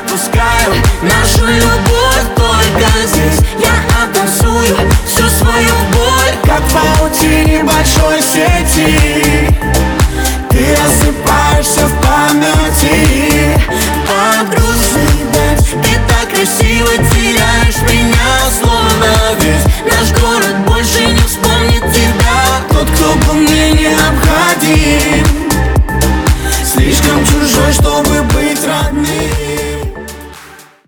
отпускаю нашу любовь только здесь. Я оттанцую всю свою боль, как в паутине большой сети.